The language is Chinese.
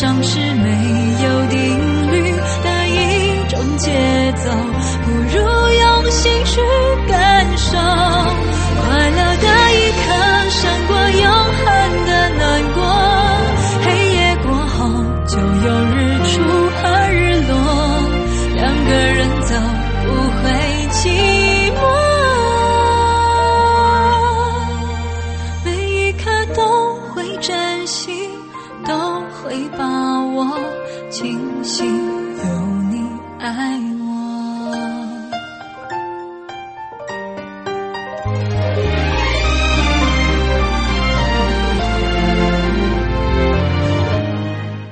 上是没有定律的一种节奏，不如用心去感受。快乐的一刻胜过永恒的难过，黑夜过后就有日出和日落，两个人走不会寂寞，每一刻都会珍惜，都会把握，清醒